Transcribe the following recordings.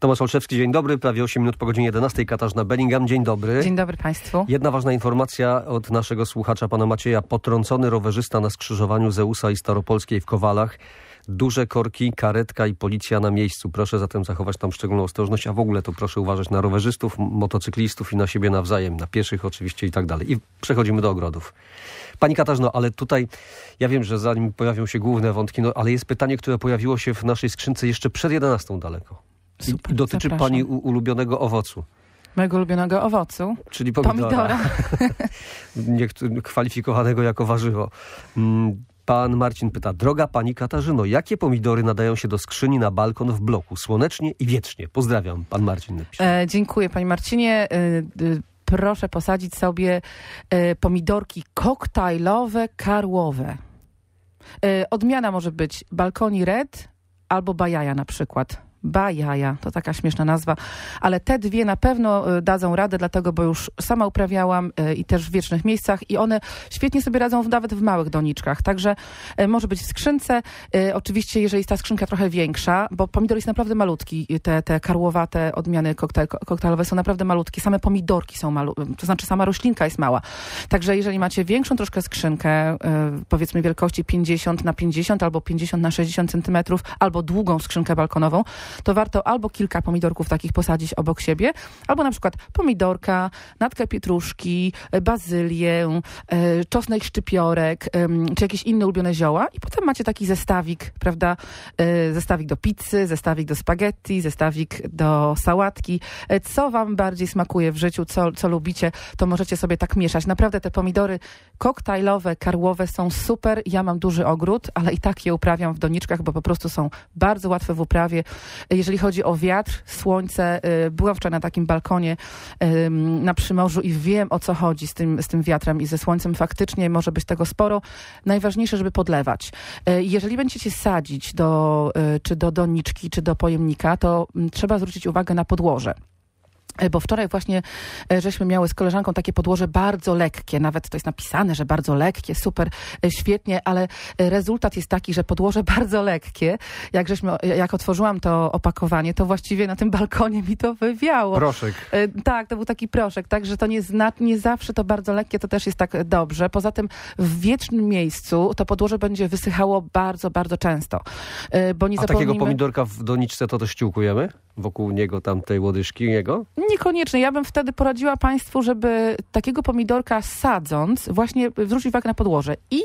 Tomasz Olszewski, dzień dobry. Prawie 8 minut po godzinie 11. Katarzyna Bellingham, dzień dobry. Dzień dobry Państwu. Jedna ważna informacja od naszego słuchacza, pana Macieja. Potrącony rowerzysta na skrzyżowaniu Zeusa i Staropolskiej w Kowalach. Duże korki, karetka i policja na miejscu. Proszę zatem zachować tam szczególną ostrożność, a w ogóle to proszę uważać na rowerzystów, motocyklistów i na siebie nawzajem, na pieszych oczywiście i tak dalej. I przechodzimy do ogrodów. Pani Katarzyno, ale tutaj, ja wiem, że zanim pojawią się główne wątki, ale jest pytanie, które pojawiło się w naszej skrzynce jeszcze przed 11 daleko. Super, I dotyczy zapraszam. pani ulubionego owocu. Mojego ulubionego owocu? Czyli pomidora. Kwalifikowanego jako warzywo. Pan Marcin pyta, droga pani Katarzyno, jakie pomidory nadają się do skrzyni na balkon w bloku? Słonecznie i wiecznie. Pozdrawiam, pan Marcin napisał. Dziękuję, panie Marcinie. Proszę posadzić sobie pomidorki koktajlowe, karłowe. Odmiana może być balkoni red albo bajaja na przykład. Bajaja, to taka śmieszna nazwa, ale te dwie na pewno dadzą radę, dlatego, bo już sama uprawiałam i też w wiecznych miejscach i one świetnie sobie radzą nawet w małych doniczkach, także może być w skrzynce, oczywiście jeżeli jest ta skrzynka trochę większa, bo pomidor jest naprawdę malutki, te karłowate odmiany koktajlowe są naprawdę malutkie, same pomidorki są malutkie, to znaczy sama roślinka jest mała, także jeżeli macie większą troszkę skrzynkę, powiedzmy wielkości 50x50 albo 50x60 cm, albo długą skrzynkę balkonową, to warto albo kilka pomidorków takich posadzić obok siebie, albo na przykład pomidorka, natkę pietruszki, bazylię, czosnek, szczypiorek, czy jakieś inne ulubione zioła i potem macie taki zestawik, prawda, zestawik do pizzy, zestawik do spaghetti, zestawik do sałatki. Co wam bardziej smakuje w życiu, co lubicie, to możecie sobie tak mieszać. Naprawdę te pomidory koktajlowe, karłowe są super. Ja mam duży ogród, ale i tak je uprawiam w doniczkach, bo po prostu są bardzo łatwe w uprawie. Jeżeli chodzi o wiatr, słońce, byłam wczoraj na takim balkonie na Przymorzu i wiem, o co chodzi z tym wiatrem i ze słońcem. Faktycznie może być tego sporo. Najważniejsze, żeby podlewać. Jeżeli będziecie sadzić czy do doniczki, czy do pojemnika, to trzeba zwrócić uwagę na podłoże. Bo wczoraj właśnie żeśmy miały z koleżanką takie podłoże bardzo lekkie, nawet to jest napisane, że bardzo lekkie, super, świetnie, ale rezultat jest taki, że podłoże bardzo lekkie, jak otworzyłam to opakowanie, to właściwie na tym balkonie mi to wywiało. Proszek. Tak, to był taki proszek, także to nie zawsze to bardzo lekkie, to też jest tak dobrze. Poza tym w wiecznym miejscu to podłoże będzie wysychało bardzo, bardzo często. Bo nie zapomnijmy... takiego pomidorka w doniczce to też ściółkujemy? Wokół niego tamtej łodyżki jego? Niekoniecznie. Ja bym wtedy poradziła Państwu, żeby takiego pomidorka sadząc właśnie zwrócić uwagę na podłoże i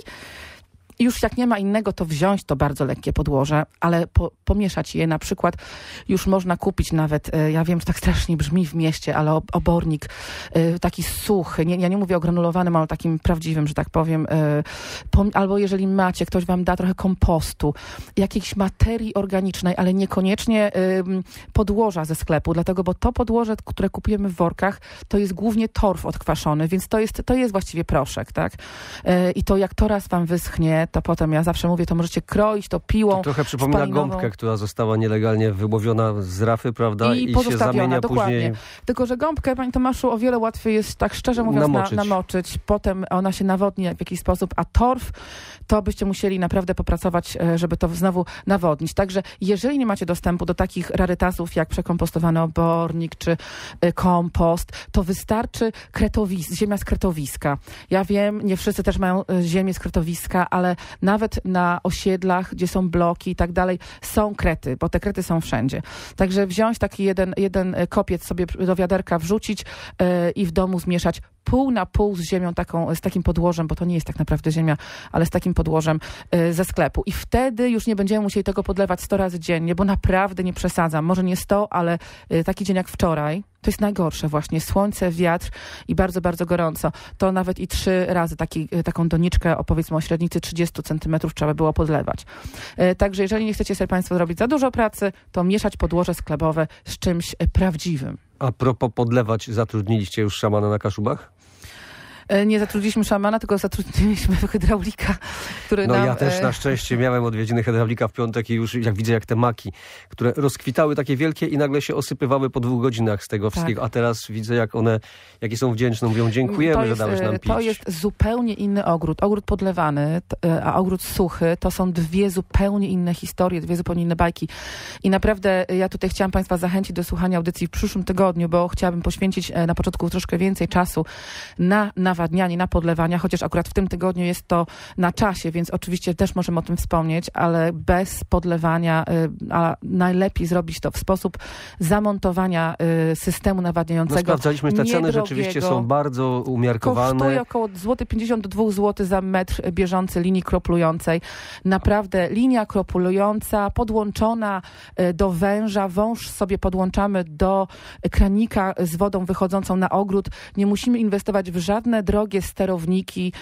już jak nie ma innego, to wziąć to bardzo lekkie podłoże, ale pomieszać je na przykład. Już można kupić nawet, ja wiem, że tak strasznie brzmi w mieście, ale obornik taki suchy, ja nie mówię o granulowanym, ale takim prawdziwym, że tak powiem. Albo jeżeli macie, ktoś wam da trochę kompostu, jakiejś materii organicznej, ale niekoniecznie podłoża ze sklepu, dlatego, bo to podłoże, które kupujemy w workach, to jest głównie torf odkwaszony, więc to jest właściwie proszek, tak? I to jak to raz wam wyschnie, to potem, ja zawsze mówię, to możecie kroić to piłą. To trochę przypomina spalinową. gąbkę, która została nielegalnie wyłowiona z rafy, prawda? I się zamienia dokładnie. później. Tylko, że gąbkę, panie Tomaszu, o wiele łatwiej jest, tak szczerze mówiąc, namoczyć. Potem ona się nawodni w jakiś sposób, a torf, to byście musieli naprawdę popracować, żeby to znowu nawodnić. Także jeżeli nie macie dostępu do takich rarytasów, jak przekompostowany obornik, czy kompost, to wystarczy ziemia z kretowiska. Ja wiem, nie wszyscy też mają ziemię z kretowiska, ale nawet na osiedlach, gdzie są bloki i tak dalej, są krety, bo te krety są wszędzie. Także wziąć taki jeden kopiec sobie do wiaderka, wrzucić i w domu zmieszać pół na pół z ziemią z takim podłożem, bo to nie jest tak naprawdę ziemia, ale z takim podłożem ze sklepu. I wtedy już nie będziemy musieli tego podlewać 100 razy dziennie, bo naprawdę nie przesadzam. Może nie 100, ale taki dzień jak wczoraj, to jest najgorsze właśnie. Słońce, wiatr i bardzo, bardzo gorąco. To nawet i 3 razy taką doniczkę powiedzmy o średnicy 30 cm trzeba było podlewać. Także jeżeli nie chcecie sobie Państwo zrobić za dużo pracy, to mieszać podłoże sklepowe z czymś prawdziwym. A propos podlewać, zatrudniliście już szamana na Kaszubach? Nie zatrudniliśmy szamana, tylko zatrudniliśmy hydraulika, który nam... Ja też na szczęście miałem odwiedziny hydraulika w piątek i już jak widzę, jak te maki, które rozkwitały takie wielkie i nagle się osypywały po 2 godzinach z tego wszystkiego, a teraz widzę, jakie są wdzięczne. Mówią, dziękujemy, że dałeś nam pić. To jest zupełnie inny ogród. Ogród podlewany, a ogród suchy, to są 2 zupełnie inne historie, 2 zupełnie inne bajki. I naprawdę ja tutaj chciałam Państwa zachęcić do słuchania audycji w przyszłym tygodniu, bo chciałabym poświęcić na początku troszkę więcej czasu na nawadnianie, na podlewania, chociaż akurat w tym tygodniu jest to na czasie, więc oczywiście też możemy o tym wspomnieć, ale bez podlewania, a najlepiej zrobić to w sposób zamontowania systemu nawadniającego. Sprawdzaliśmy, te ceny rzeczywiście są bardzo umiarkowane. Kosztuje około 50 do 2 zł za metr bieżący linii kroplującej. Naprawdę linia kroplująca podłączona do węża, wąż sobie podłączamy do kranika z wodą wychodzącą na ogród. Nie musimy inwestować w żadne drogie sterowniki,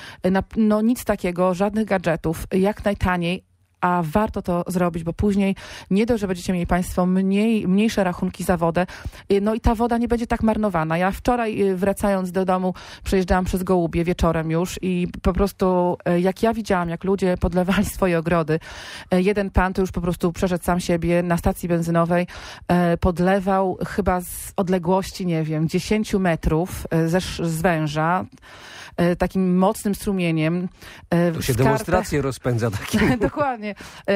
nic takiego, żadnych gadżetów, jak najtaniej. A warto to zrobić, bo później nie dość, że będziecie mieli Państwo mniejsze rachunki za wodę, i ta woda nie będzie tak marnowana. Ja wczoraj wracając do domu przejeżdżałam przez Gołubie wieczorem już i po prostu jak ja widziałam, jak ludzie podlewali swoje ogrody, jeden pan to już po prostu przeszedł sam siebie na stacji benzynowej, podlewał chyba z odległości, 10 metrów z węża, takim mocnym strumieniem. Tu się demonstracje rozpędza takim. Dokładnie.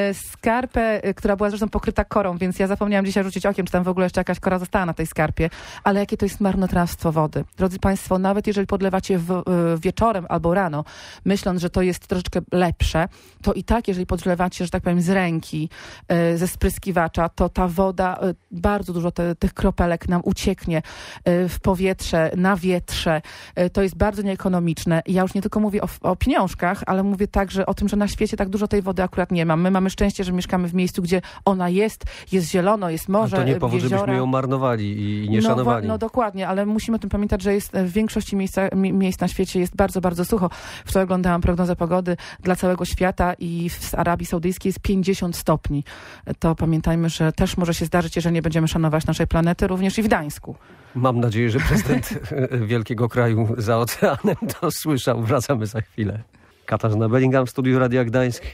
Skarpę, która była zresztą pokryta korą, więc ja zapomniałam dzisiaj rzucić okiem, czy tam w ogóle jeszcze jakaś kora została na tej skarpie. Ale jakie to jest marnotrawstwo wody. Drodzy Państwo, nawet jeżeli podlewacie wieczorem albo rano, myśląc, że to jest troszeczkę lepsze, to i tak, jeżeli podlewacie, że tak powiem, z ręki, ze spryskiwacza, to ta woda, bardzo dużo tych kropelek nam ucieknie w powietrze, na wietrze. To jest bardzo nieekonomiczne. Ja już nie tylko mówię o pieniążkach, ale mówię także o tym, że na świecie tak dużo tej wody akurat nie ma. My mamy szczęście, że mieszkamy w miejscu, gdzie ona jest zielono, jest morze, to nie powód, jeziora. żebyśmy ją marnowali i nie szanowali. No dokładnie, ale musimy o tym pamiętać, że jest w większości miejsc na świecie jest bardzo, bardzo sucho. Wczoraj oglądałam prognozę pogody dla całego świata i w Arabii Saudyjskiej jest 50 stopni. To pamiętajmy, że też może się zdarzyć, jeżeli nie będziemy szanować naszej planety, również i w Gdańsku. Mam nadzieję, że prezydent wielkiego kraju za oceanem to słyszał. Wracamy za chwilę. Katarzyna Bellingham w studiu Radia Gdańsk.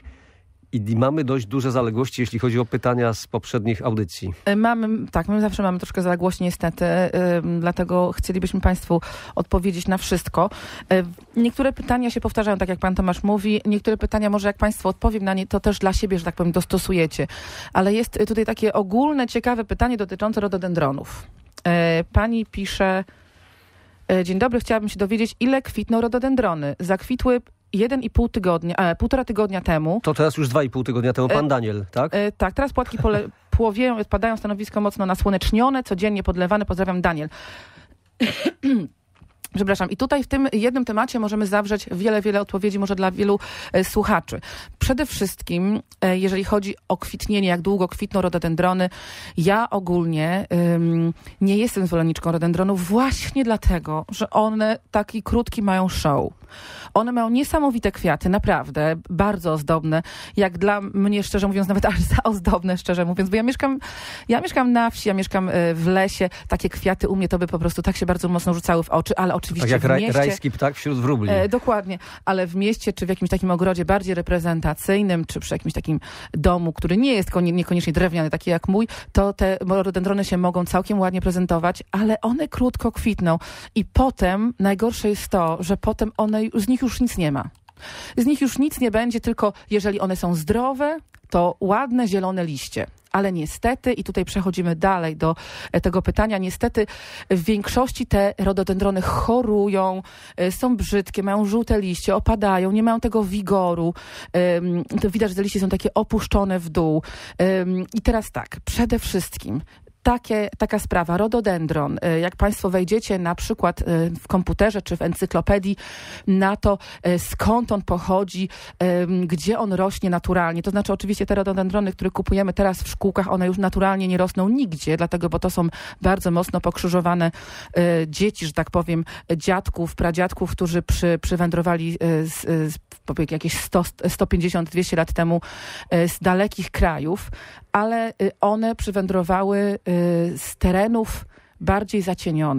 I mamy dość duże zaległości, jeśli chodzi o pytania z poprzednich audycji. My zawsze mamy troszkę zaległości niestety, dlatego chcielibyśmy Państwu odpowiedzieć na wszystko. Niektóre pytania się powtarzają, tak jak Pan Tomasz mówi. Niektóre pytania, może jak Państwu odpowiem na nie, to też dla siebie, że tak powiem, dostosujecie. Ale jest tutaj takie ogólne, ciekawe pytanie dotyczące rododendronów. Pani pisze: dzień dobry, chciałabym się dowiedzieć, ile kwitną rododendrony. Zakwitły 1,5 tygodnia temu. To teraz już 2,5 tygodnia temu pan Daniel, tak? Tak, teraz płatki płowieją i odpadają, stanowisko mocno nasłonecznione, codziennie podlewane. Pozdrawiam, Daniel. Przepraszam. I tutaj w tym jednym temacie możemy zawrzeć wiele odpowiedzi może dla wielu słuchaczy. Przede wszystkim, jeżeli chodzi o kwitnienie, jak długo kwitną rododendrony, ja ogólnie nie jestem zwolenniczką rododendronów właśnie dlatego, że one taki krótki mają show. One mają niesamowite kwiaty, naprawdę, bardzo ozdobne. Jak dla mnie, szczerze mówiąc, nawet aż za ozdobne, szczerze mówiąc, bo ja mieszkam na wsi, ja mieszkam w lesie. Takie kwiaty u mnie to by po prostu tak się bardzo mocno rzucały w oczy, ale oczywiście tak jak w mieście... rajski ptak wśród wróbli. Dokładnie, ale w mieście, czy w jakimś takim ogrodzie bardziej reprezentacyjnym, czy przy jakimś takim domu, który nie jest niekoniecznie drewniany, taki jak mój, to te rododendrony się mogą całkiem ładnie prezentować, ale one krótko kwitną. I potem, najgorsze jest to, że potem z nich już nic nie ma. Z nich już nic nie będzie, tylko jeżeli one są zdrowe, to ładne, zielone liście. Ale niestety, i tutaj przechodzimy dalej do tego pytania, niestety w większości te rododendrony chorują, są brzydkie, mają żółte liście, opadają, nie mają tego wigoru. To widać, że te liście są takie opuszczone w dół. I teraz tak, przede wszystkim taka sprawa, rododendron, jak Państwo wejdziecie na przykład w komputerze czy w encyklopedii na to, skąd on pochodzi, gdzie on rośnie naturalnie. To znaczy oczywiście te rododendrony, które kupujemy teraz w szkółkach, one już naturalnie nie rosną nigdzie, dlatego, bo to są bardzo mocno pokrzyżowane dzieci, że tak powiem, dziadków, pradziadków, którzy przywędrowali jakieś 150-200 lat temu z dalekich krajów, ale one przywędrowały z terenów bardziej zacienionych.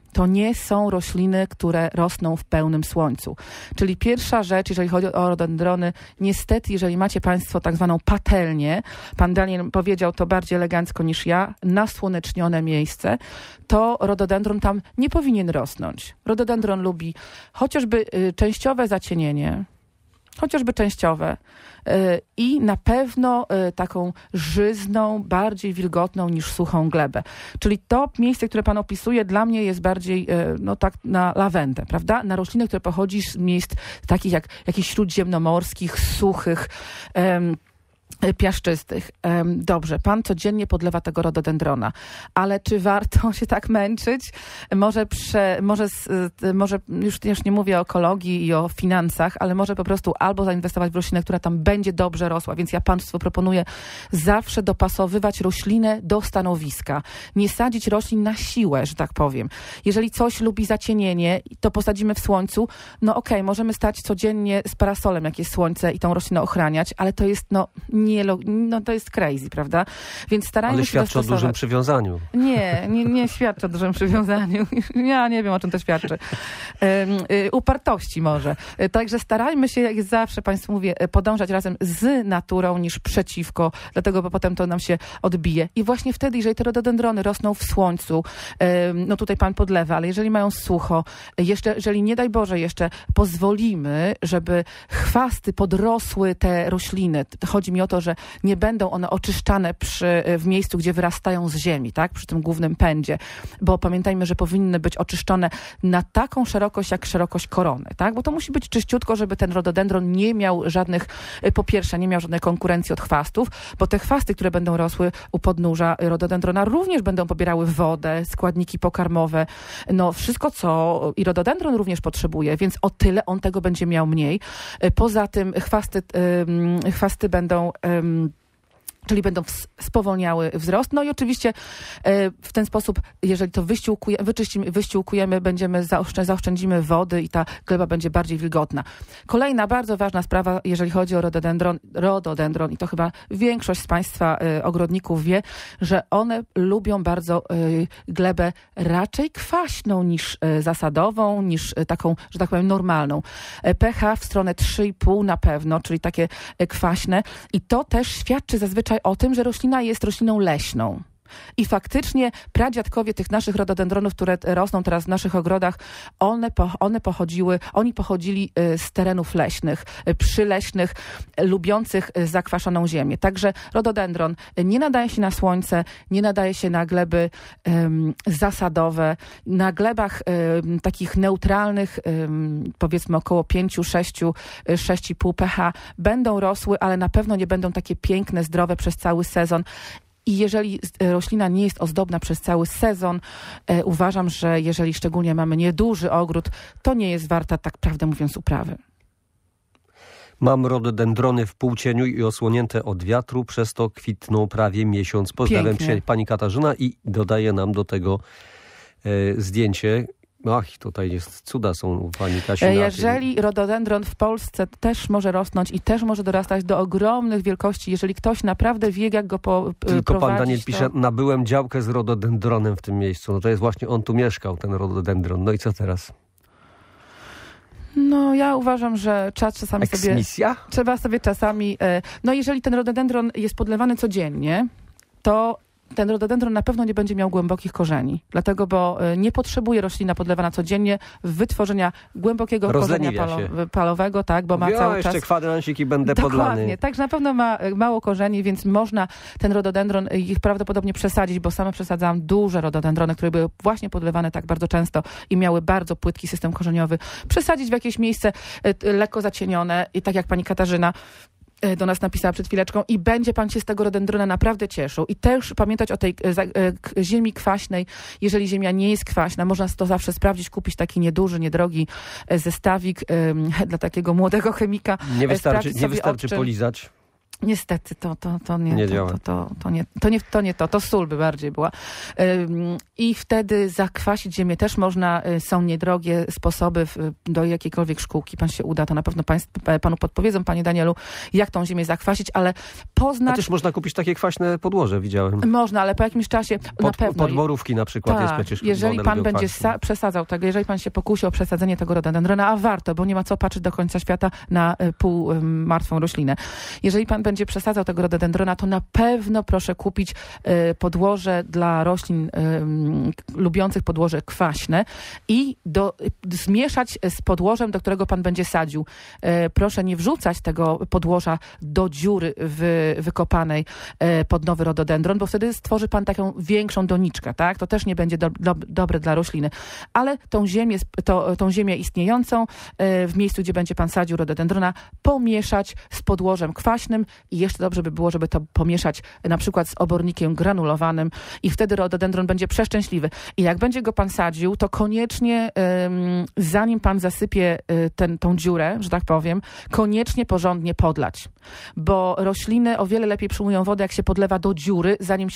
to nie są rośliny, które rosną w pełnym słońcu. Czyli pierwsza rzecz, jeżeli chodzi o rododendrony, niestety, jeżeli macie Państwo tak zwaną patelnię, pan Daniel powiedział to bardziej elegancko niż ja, nasłonecznione miejsce, to rododendron tam nie powinien rosnąć. Rododendron lubi chociażby częściowe zacienienie, chociażby częściowe i na pewno taką żyzną, bardziej wilgotną niż suchą glebę. Czyli to miejsce, które pan opisuje, dla mnie jest bardziej tak na lawendę, prawda? Na roślinę, która pochodzi z miejsc takich jak jakichś śródziemnomorskich, suchych, piaszczystych. Dobrze, pan codziennie podlewa tego rododendrona, ale czy warto się tak męczyć? Może już nie mówię o ekologii i o finansach, ale może po prostu albo zainwestować w roślinę, która tam będzie dobrze rosła, więc ja państwu proponuję zawsze dopasowywać roślinę do stanowiska. Nie sadzić roślin na siłę, że tak powiem. Jeżeli coś lubi zacienienie, to posadzimy w słońcu, no okej, możemy stać codziennie z parasolem, jak jest słońce i tą roślinę ochraniać, ale to jest to jest crazy, prawda? Więc starajmy się dostosować. Ale świadczy o dużym przywiązaniu. Nie świadczy o dużym przywiązaniu. Ja nie wiem, o czym to świadczy. Upartości może. Także starajmy się, jak zawsze Państwu mówię, podążać razem z naturą niż przeciwko, dlatego, bo potem to nam się odbije. I właśnie wtedy, jeżeli te rododendrony rosną w słońcu, tutaj Pan podlewa, ale jeżeli mają sucho, jeżeli nie daj Boże jeszcze pozwolimy, żeby chwasty podrosły te rośliny, chodzi mi o to, że nie będą one oczyszczane w miejscu, gdzie wyrastają z ziemi, tak? Przy tym głównym pędzie, bo pamiętajmy, że powinny być oczyszczone na taką szerokość, jak szerokość korony, tak? Bo to musi być czyściutko, żeby ten rododendron nie miał po pierwsze, nie miał żadnej konkurencji od chwastów, bo te chwasty, które będą rosły u podnóża rododendrona, również będą pobierały wodę, składniki pokarmowe, wszystko, co i rododendron również potrzebuje, więc o tyle on tego będzie miał mniej. Poza tym chwasty będą będą spowolniały wzrost. No i oczywiście w ten sposób, jeżeli to wyściółkujemy, zaoszczędzimy wody i ta gleba będzie bardziej wilgotna. Kolejna bardzo ważna sprawa, jeżeli chodzi o rododendron i to chyba większość z Państwa ogrodników wie, że one lubią bardzo glebę raczej kwaśną niż zasadową, niż taką, że tak powiem, normalną. pH w stronę 3,5 na pewno, czyli takie kwaśne i to też świadczy zazwyczaj o tym, że roślina jest rośliną leśną. I faktycznie pradziadkowie tych naszych rododendronów, które rosną teraz w naszych ogrodach, oni pochodzili z terenów leśnych, przyleśnych, lubiących zakwaszoną ziemię. Także rododendron nie nadaje się na słońce, nie nadaje się na gleby zasadowe. Na glebach takich neutralnych, powiedzmy około 5, 6, 6,5 pH będą rosły, ale na pewno nie będą takie piękne, zdrowe przez cały sezon. I jeżeli roślina nie jest ozdobna przez cały sezon, uważam, że jeżeli szczególnie mamy nieduży ogród, to nie jest warta, tak prawdę mówiąc, uprawy. Mam rododendrony w półcieniu i osłonięte od wiatru, przez to kwitną prawie miesiąc. Pozdrawiam Cię, pani Katarzyna, i dodaje nam do tego zdjęcie. Tutaj jest cuda są u pani Kasi. Jeżeli rododendron w Polsce też może rosnąć i też może dorastać do ogromnych wielkości, jeżeli ktoś naprawdę wie, jak go Tylko prowadzić, pan Daniel pisze, nabyłem działkę z rododendronem w tym miejscu. To jest właśnie, on tu mieszkał, ten rododendron. No i co teraz? Ja uważam, że czasami trzeba sobie czasami... jeżeli ten rododendron jest podlewany codziennie, to ten rododendron na pewno nie będzie miał głębokich korzeni. Dlatego, bo nie potrzebuje roślina podlewana codziennie wytworzenia głębokiego korzenia palowego, tak, bo ma cały jeszcze czas... kwadransik i będę podlany. Dokładnie, także na pewno ma mało korzeni, więc można ten rododendron ich prawdopodobnie przesadzić, bo sama przesadzałam duże rododendrony, które były właśnie podlewane tak bardzo często i miały bardzo płytki system korzeniowy. Przesadzić w jakieś miejsce lekko zacienione i tak jak pani Katarzyna do nas napisała przed chwileczką i będzie pan się z tego rododendrona naprawdę cieszył. I też pamiętać o tej ziemi kwaśnej. Jeżeli ziemia nie jest kwaśna, można to zawsze sprawdzić, kupić taki nieduży, niedrogi zestawik dla takiego młodego chemika. Nie wystarczy polizać. Niestety, to nie, nie działa. To sól by bardziej była. I wtedy zakwasić ziemię też można, są niedrogie sposoby do jakiejkolwiek szkółki. Pan się uda, to na pewno panu podpowiedzą, panie Danielu, jak tą ziemię zakwasić, ale poznać... A też można kupić takie kwaśne podłoże, widziałem. Można, ale po jakimś czasie na pewno... Podborówki na przykład jest przecież... Jeżeli pan będzie przesadzał tego, jeżeli pan się pokusi o przesadzenie tego rododendrona, a warto, bo nie ma co patrzeć do końca świata na pół martwą roślinę. Jeżeli pan będzie przesadzał tego rododendrona, to na pewno proszę kupić podłoże dla roślin lubiących podłoże kwaśne i zmieszać z podłożem, do którego pan będzie sadził. Proszę nie wrzucać tego podłoża do dziury wykopanej pod nowy rododendron, bo wtedy stworzy pan taką większą doniczkę, tak? To też nie będzie dobre dla rośliny. Ale tą ziemię istniejącą w miejscu, gdzie będzie pan sadził rododendrona, pomieszać z podłożem kwaśnym i jeszcze dobrze by było, żeby to pomieszać na przykład z obornikiem granulowanym i wtedy rododendron będzie przeszczęśliwy. I jak będzie go pan sadził, to koniecznie zanim pan zasypie tą dziurę, że tak powiem, koniecznie porządnie podlać. Bo rośliny o wiele lepiej przyjmują wodę, jak się podlewa do dziury,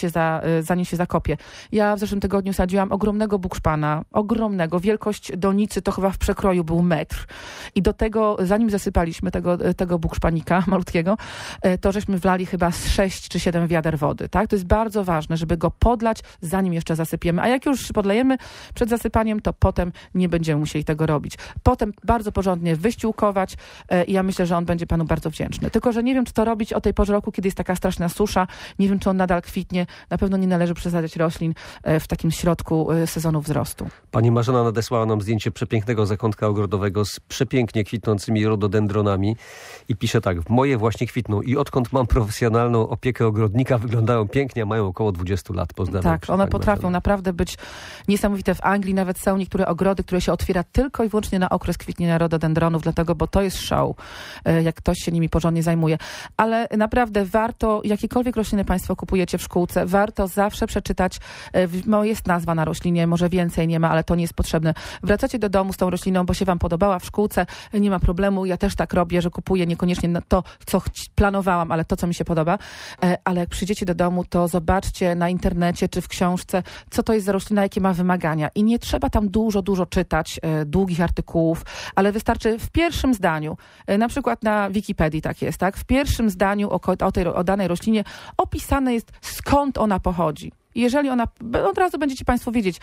zanim się zakopie. Ja w zeszłym tygodniu sadziłam ogromnego bukszpana, wielkość donicy to chyba w przekroju był metr. I do tego, zanim zasypaliśmy tego bukszpanika malutkiego, to żeśmy wlali chyba z 6 czy 7 wiader wody. Tak? To jest bardzo ważne, żeby go podlać, zanim jeszcze zasypiemy. A jak już podlejemy przed zasypaniem, to potem nie będziemy musieli tego robić. Potem bardzo porządnie wyściółkować i ja myślę, że on będzie panu bardzo wdzięczny. Tylko, że nie wiem, czy to robić o tej porze roku, kiedy jest taka straszna susza. Nie wiem, czy on nadal kwitnie. Na pewno nie należy przesadzać roślin w takim środku sezonu wzrostu. Pani Marzena nadesłała nam zdjęcie przepięknego zakątka ogrodowego z przepięknie kwitnącymi rododendronami i pisze tak: moje właśnie kwitną i odkąd mam profesjonalną opiekę ogrodnika, wyglądają pięknie, a mają około 20 lat. Pozdrawiam. Tak, one potrafią naprawdę być niesamowite. W Anglii nawet są niektóre ogrody, które się otwiera tylko i wyłącznie na okres kwitnienia rododendronów, dlatego, bo to jest show, jak ktoś się nimi porządnie zajmuje. Ale naprawdę warto, jakiekolwiek rośliny państwo kupujecie w szkółce, warto zawsze przeczytać, jest nazwa na roślinie, może więcej nie ma, ale to nie jest potrzebne. Wracacie do domu z tą rośliną, bo się wam podobała w szkółce, nie ma problemu, ja też tak robię, że kupuję niekoniecznie to, co planowałam, ale to, co mi się podoba. Ale jak przyjdziecie do domu, to zobaczcie na internecie czy w książce, co to jest za roślina, jakie ma wymagania. I nie trzeba tam dużo czytać długich artykułów, ale wystarczy w pierwszym zdaniu, na przykład na Wikipedii tak jest, tak? W pierwszym zdaniu o danej roślinie opisane jest, skąd ona pochodzi. Jeżeli ona, od razu będziecie państwo wiedzieć,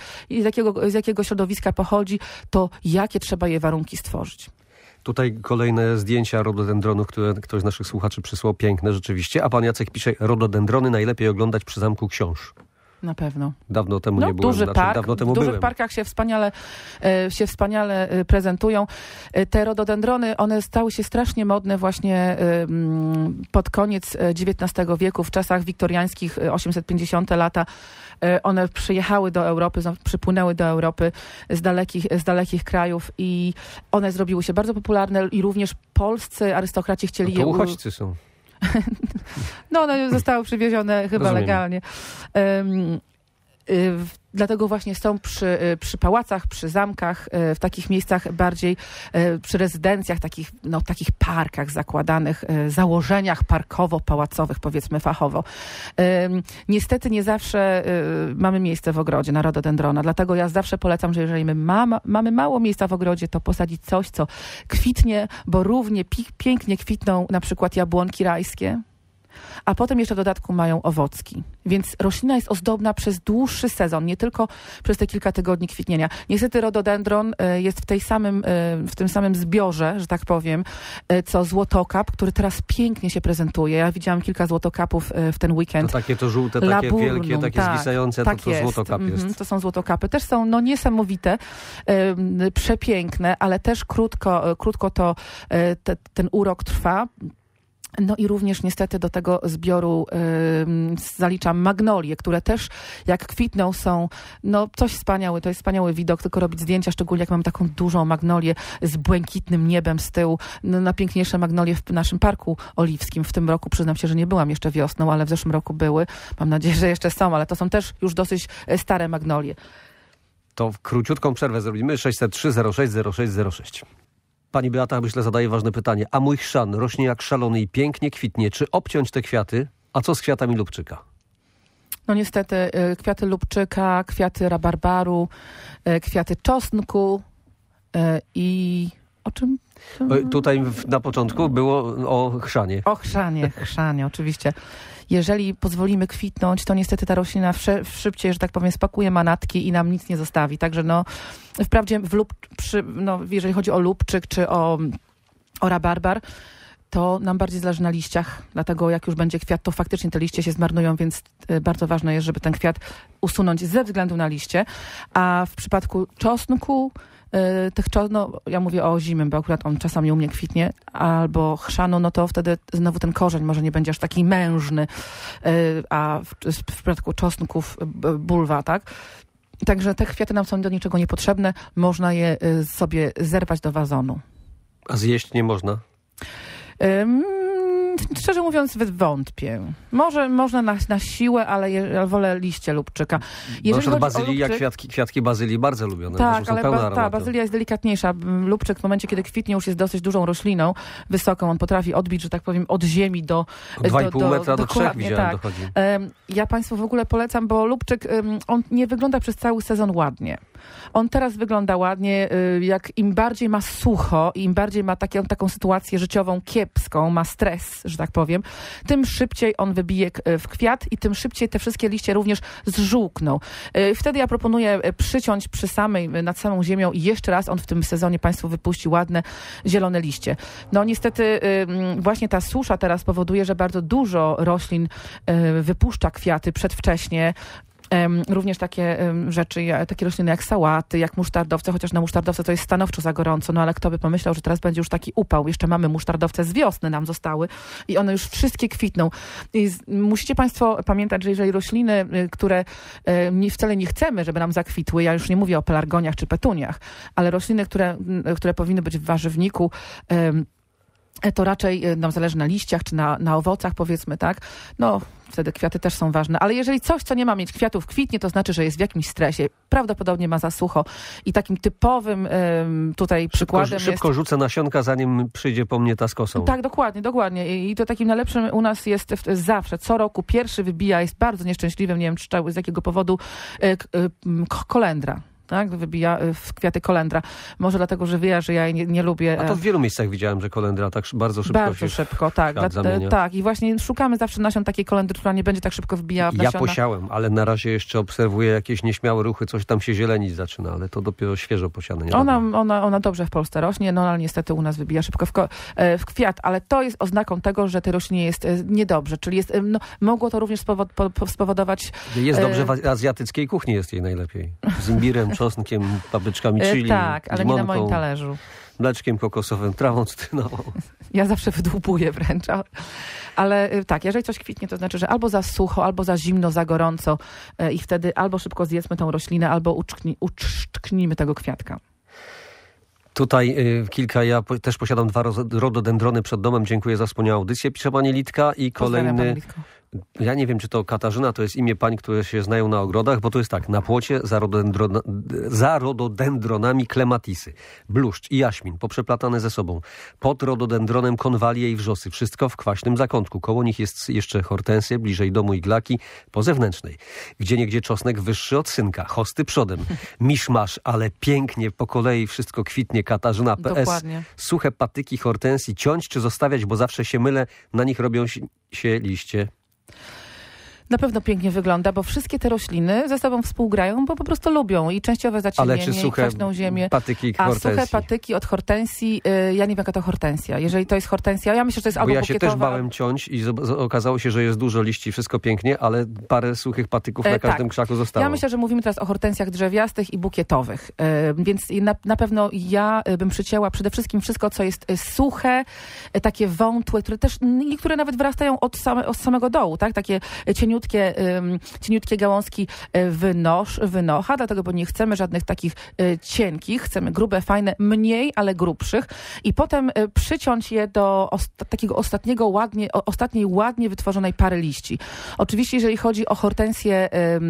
z jakiego środowiska pochodzi, to jakie trzeba jej warunki stworzyć. Tutaj kolejne zdjęcia rododendronów, które ktoś z naszych słuchaczy przysłał. Piękne rzeczywiście. A pan Jacek pisze: rododendrony najlepiej oglądać przy Zamku Książ. Na pewno. Dawno temu nie byłem. Duży park. Dawno temu w dużych byłem. parkach się wspaniale prezentują. Te rododendrony, one stały się strasznie modne właśnie pod koniec XIX wieku, w czasach wiktoriańskich, 850 lata. One przyjechały do Europy, przypłynęły do Europy z dalekich krajów i one zrobiły się bardzo popularne i również polscy arystokraci chcieli to uchodźcy są. No, one zostały przywiezione chyba legalnie. Dlatego właśnie są przy pałacach, przy zamkach, w takich miejscach bardziej, przy rezydencjach, takich parkach zakładanych, założeniach parkowo-pałacowych, powiedzmy fachowo. Niestety nie zawsze mamy miejsce w ogrodzie na rododendrona, dlatego ja zawsze polecam, że jeżeli my mamy mało miejsca w ogrodzie, to posadzić coś, co kwitnie, bo równie pięknie kwitną na przykład jabłonki rajskie, a potem jeszcze w dodatku mają owocki. Więc roślina jest ozdobna przez dłuższy sezon, nie tylko przez te kilka tygodni kwitnienia. Niestety rododendron jest w tym samym zbiorze, że tak powiem, co złotokap, który teraz pięknie się prezentuje. Ja widziałam kilka złotokapów w ten weekend. To żółte, takie wielkie, takie zwisające, tak to złotokap jest. To są złotokapy. Też są niesamowite, przepiękne, ale też krótko ten urok trwa. No i również niestety do tego zbioru zaliczam magnolie, które też jak kwitną są coś wspaniałe. To jest wspaniały widok, tylko robić zdjęcia, szczególnie jak mam taką dużą magnolię z błękitnym niebem z tyłu. Najpiękniejsze magnolie w naszym Parku Oliwskim. W tym roku przyznam się, że nie byłam jeszcze wiosną, ale w zeszłym roku były. Mam nadzieję, że jeszcze są, ale to są też już dosyć stare magnolie. To króciutką przerwę zrobimy. 603 06 06 06. Pani Beata, myślę, zadaje ważne pytanie. A mój chrzan rośnie jak szalony i pięknie kwitnie. Czy obciąć te kwiaty? A co z kwiatami lubczyka? No niestety kwiaty lubczyka, kwiaty rabarbaru, kwiaty czosnku i o czym? Tutaj na początku było o chrzanie. O chrzanie oczywiście. Jeżeli pozwolimy kwitnąć, to niestety ta roślina szybciej, że tak powiem, spakuje manatki i nam nic nie zostawi. Także no, wprawdzie jeżeli chodzi o lubczyk czy o rabarbar, to nam bardziej zależy na liściach, dlatego jak już będzie kwiat, to faktycznie te liście się zmarnują, więc bardzo ważne jest, żeby ten kwiat usunąć ze względu na liście. A w przypadku czosnku, ja mówię o ozimym, bo akurat on czasami u mnie kwitnie, albo chrzanu, no to wtedy znowu ten korzeń może nie będzie aż taki mężny, a w przypadku czosnków bulwa, tak? Także te kwiaty nam są do niczego niepotrzebne, można je sobie zerwać do wazonu. A zjeść nie można? Szczerze mówiąc, wątpię. Może można na siłę, ale wolę liście lubczyka. Jeżeli chodzi bazylii, kwiatki bazylii bardzo lubione. Tak, ale ta bazylia jest delikatniejsza. Lubczyk w momencie, kiedy kwitnie, już jest dosyć dużą rośliną, wysoką. On potrafi odbić, że tak powiem, od ziemi do 2,5 metra do 3 widziałem, tak. Dochodzi. Ja Państwu w ogóle polecam, bo lubczyk, on nie wygląda przez cały sezon ładnie. On teraz wygląda ładnie, jak im bardziej ma sucho, im bardziej ma taką sytuację życiową kiepską, ma stres, że tak powiem, tym szybciej on wybije w kwiat i tym szybciej te wszystkie liście również zżółkną. Wtedy ja proponuję przyciąć nad samą ziemią i jeszcze raz on w tym sezonie Państwu wypuści ładne, zielone liście. No niestety właśnie ta susza teraz powoduje, że bardzo dużo roślin wypuszcza kwiaty przedwcześnie. Również takie rzeczy, takie rośliny jak sałaty, jak musztardowce, chociaż na musztardowce to jest stanowczo za gorąco, no ale kto by pomyślał, że teraz będzie już taki upał. Jeszcze mamy musztardowce z wiosny nam zostały i one już wszystkie kwitną. I musicie Państwo pamiętać, że jeżeli rośliny, które wcale nie chcemy, żeby nam zakwitły, ja już nie mówię o pelargoniach czy petuniach, ale rośliny, które powinny być w warzywniku, to raczej nam zależy na liściach czy na owocach, powiedzmy, tak? No, wtedy kwiaty też są ważne. Ale jeżeli coś, co nie ma mieć kwiatów, kwitnie, to znaczy, że jest w jakimś stresie. Prawdopodobnie ma za sucho. I takim typowym tutaj przykładem jest... Szybko rzucę nasionka, zanim przyjdzie po mnie ta z kosą. Tak, dokładnie. I to takim najlepszym u nas jest zawsze. Co roku pierwszy wybija, jest bardzo nieszczęśliwym, nie wiem z jakiego powodu, kolendra. Tak, wybija w kwiaty kolendra. Może dlatego, że wie, że ja jej nie lubię. A to w wielu miejscach widziałem, że kolendra tak bardzo szybko tak. Tak, i właśnie szukamy zawsze nasion takiej kolendry, która nie będzie tak szybko wbijała w nasiona. Ja posiałem, ale na razie jeszcze obserwuję jakieś nieśmiałe ruchy, coś tam się zielenić zaczyna, ale to dopiero świeżo posiane. Ona dobrze w Polsce rośnie, no ale niestety u nas wybija szybko w kwiat, ale to jest oznaką tego, że tej roślinie jest niedobrze, czyli mogło to również spowodować... Jest dobrze w azjatyckiej kuchni, jest jej najlepiej. Z imbirem, czosnkiem, papryczkami chili, tak, ale nie na moim talerzu. Mleczkiem kokosowym, trawą cytrynową. Ja zawsze wydłubuję wręcz. Ale tak, jeżeli coś kwitnie, to znaczy, że albo za sucho, albo za zimno, za gorąco i wtedy albo szybko zjedzmy tą roślinę, albo uczknijmy tego kwiatka. Tutaj ja też posiadam 2 rododendrony przed domem. Dziękuję za wspaniałą audycję. Pisze pani Litka i kolejny... Ja nie wiem, czy to Katarzyna, to jest imię pań, które się znają na ogrodach, bo to jest tak, na płocie za rododendronami klematisy, bluszcz i jaśmin, poprzeplatane ze sobą. Pod rododendronem konwalie i wrzosy, wszystko w kwaśnym zakątku. Koło nich jest jeszcze hortensje, bliżej domu iglaki, po zewnętrznej. Gdzieniegdzie czosnek wyższy od synka, hosty przodem. Miszmasz, ale pięknie po kolei wszystko kwitnie. Katarzyna PS. Dokładnie. Suche patyki hortensji ciąć czy zostawiać, bo zawsze się mylę, na nich robią się liście. Na pewno pięknie wygląda, bo wszystkie te rośliny ze sobą współgrają, bo po prostu lubią i częściowe zaciemnienie, ale czy suche i kwaśną ziemię. Patyki hortensji? A suche patyki od hortensji, ja nie wiem jaka to hortensja. Jeżeli to jest hortensja, ja myślę, że to jest albo bukietowa. Bo ja się też bałem ciąć i okazało się, że jest dużo liści, wszystko pięknie, ale parę suchych patyków na każdym krzaku zostało. Ja myślę, że mówimy teraz o hortensjach drzewiastych i bukietowych, więc na pewno ja bym przycięła przede wszystkim wszystko, co jest suche, takie wątłe, które też niektóre nawet wyrastają od samego dołu, tak? Takie cieniutkie cieniutkie gałązki wynocha, dlatego, bo nie chcemy żadnych takich cienkich, chcemy grube, fajne, mniej, ale grubszych i potem przyciąć je do takiego ostatniej ładnie wytworzonej pary liści. Oczywiście, jeżeli chodzi o hortensje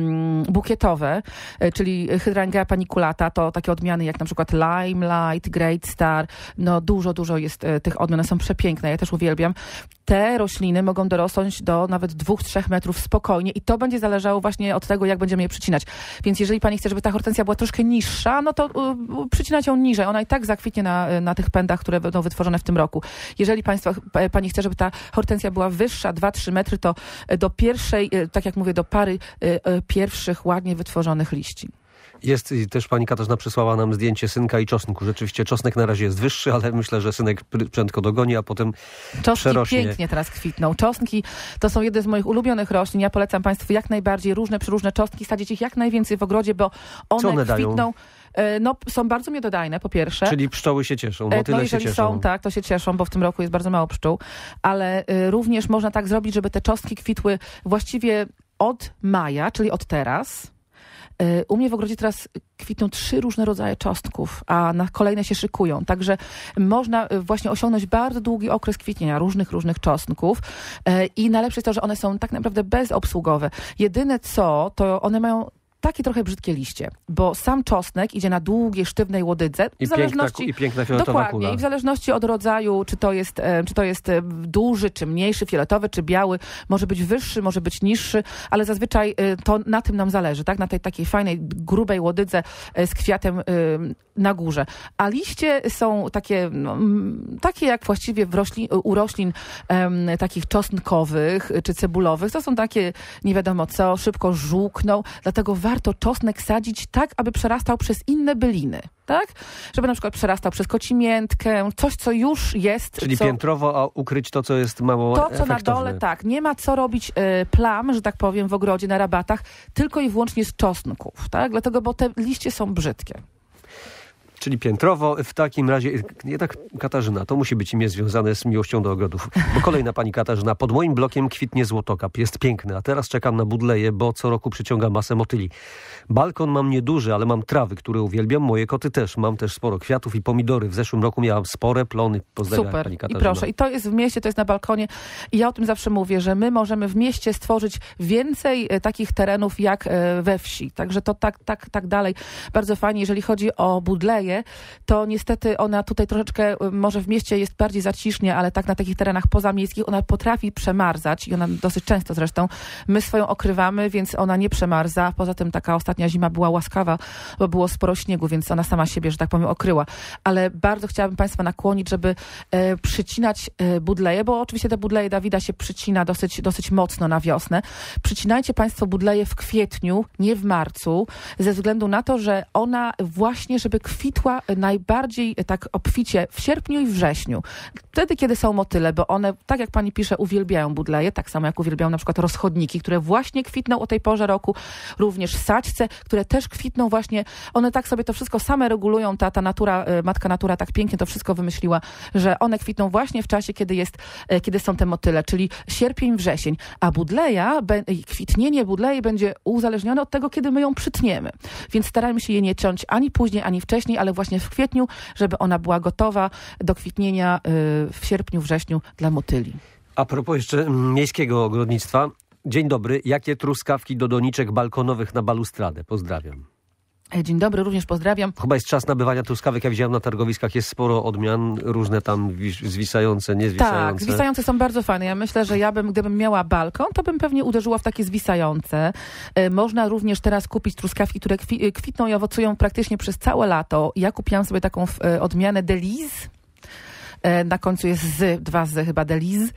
bukietowe, czyli Hydrangea paniculata, to takie odmiany jak na przykład Limelight, Great Star, no dużo jest tych odmian, one są przepiękne, ja też uwielbiam. Te rośliny mogą dorosnąć do nawet 2-3 metrów spokojnie i to będzie zależało właśnie od tego, jak będziemy je przycinać. Więc jeżeli pani chce, żeby ta hortensja była troszkę niższa, no to przycinać ją niżej. Ona i tak zakwitnie na tych pędach, które będą wytworzone w tym roku. Jeżeli pani chce, żeby ta hortensja była wyższa, 2-3 metry, to do pierwszej, tak jak mówię, do pary pierwszych ładnie wytworzonych liści. Jest też pani Katarzyna przysłała nam zdjęcie synka i czosnku. Rzeczywiście czosnek na razie jest wyższy, ale myślę, że synek prędko dogoni, a potem przerośnie. Czosnki pięknie teraz kwitną. Czosnki to są jedne z moich ulubionych roślin. Ja polecam państwu jak najbardziej różne czosnki, sadzić ich jak najwięcej w ogrodzie, bo one kwitną. Dają? No, są bardzo miododajne, po pierwsze. Czyli pszczoły się cieszą, motyle się cieszą. Są, tak, to się cieszą, bo w tym roku jest bardzo mało pszczół. Ale również można tak zrobić, żeby te czosnki kwitły właściwie od maja, czyli od teraz. U mnie w ogrodzie teraz kwitną 3 różne rodzaje czosnków, a na kolejne się szykują. Także można właśnie osiągnąć bardzo długi okres kwitnienia różnych czosnków i najlepsze jest to, że one są tak naprawdę bezobsługowe. Jedyne co, to one mają takie trochę brzydkie liście, bo sam czosnek idzie na długiej, sztywnej łodydze. I piękna fioletowa kula. I w zależności od rodzaju, czy to jest duży, czy mniejszy, fioletowy, czy biały, może być wyższy, może być niższy, ale zazwyczaj to na tym nam zależy, tak? Na tej takiej fajnej, grubej łodydze z kwiatem na górze. A liście są takie, takie jak właściwie u roślin takich czosnkowych, czy cebulowych. To są takie, nie wiadomo co, szybko żółkną, dlatego warto czosnek sadzić tak, aby przerastał przez inne byliny, tak? Żeby na przykład przerastał przez kocimiętkę, coś, co już jest. Czyli piętrowo, a ukryć to, co jest mało efektowne. To, co na dole, tak. Nie ma co robić plam, że tak powiem, w ogrodzie, na rabatach, tylko i wyłącznie z czosnków, tak? Dlatego, bo te liście są brzydkie. Czyli piętrowo. W takim razie, jednak Katarzyna, to musi być imię związane z miłością do ogrodów. Bo kolejna pani Katarzyna. Pod moim blokiem kwitnie złotokap. Jest piękny, a teraz czekam na budleje, bo co roku przyciąga masę motyli. Balkon mam nieduży, ale mam trawy, które uwielbiam. Moje koty też. Mam też sporo kwiatów i pomidory. W zeszłym roku miałam spore plony. Pozdrawiam. Super. Pani Katarzyna. I proszę. I to jest w mieście, to jest na balkonie. I ja o tym zawsze mówię, że my możemy w mieście stworzyć więcej takich terenów jak we wsi. Także to tak dalej. Bardzo fajnie. Jeżeli chodzi o budleje, to niestety ona tutaj troszeczkę, może w mieście jest bardziej zacisznie, ale tak na takich terenach pozamiejskich ona potrafi przemarzać i ona dosyć często zresztą. My swoją okrywamy, więc ona nie przemarza. Poza tym taka ostatnia zima była łaskawa, bo było sporo śniegu, więc ona sama siebie, że tak powiem, okryła. Ale bardzo chciałabym państwa nakłonić, żeby przycinać budleje, bo oczywiście te budleje Dawida się przycina dosyć mocno na wiosnę. Przycinajcie państwo budleje w kwietniu, nie w marcu, ze względu na to, że ona właśnie, żeby kwitła najbardziej tak obficie w sierpniu i wrześniu. Wtedy, kiedy są motyle, bo one, tak jak pani pisze, uwielbiają budleje, tak samo jak uwielbiają na przykład rozchodniki, które właśnie kwitną o tej porze roku, również saćce, które też kwitną właśnie, one tak sobie to wszystko same regulują, ta natura, matka natura tak pięknie to wszystko wymyśliła, że one kwitną właśnie w czasie, kiedy są te motyle, czyli sierpień, wrzesień, a kwitnienie budleje będzie uzależnione od tego, kiedy my ją przytniemy. Więc starajmy się je nie ciąć ani później, ani wcześniej, ale właśnie w kwietniu, żeby ona była gotowa do kwitnienia w sierpniu, wrześniu dla motyli. A propos jeszcze miejskiego ogrodnictwa. Dzień dobry. Jakie truskawki do doniczek balkonowych na balustradę? Pozdrawiam. Dzień dobry, również pozdrawiam. Chyba jest czas nabywania truskawek. Ja widziałem na targowiskach, jest sporo odmian, różne tam zwisające, niezwisające. Tak, zwisające są bardzo fajne. Ja myślę, że gdybym miała balkon, to bym pewnie uderzyła w takie zwisające. Można również teraz kupić truskawki, które kwitną i owocują praktycznie przez całe lato. Ja kupiłam sobie taką odmianę Delize. Na końcu jest dwa chyba Delize.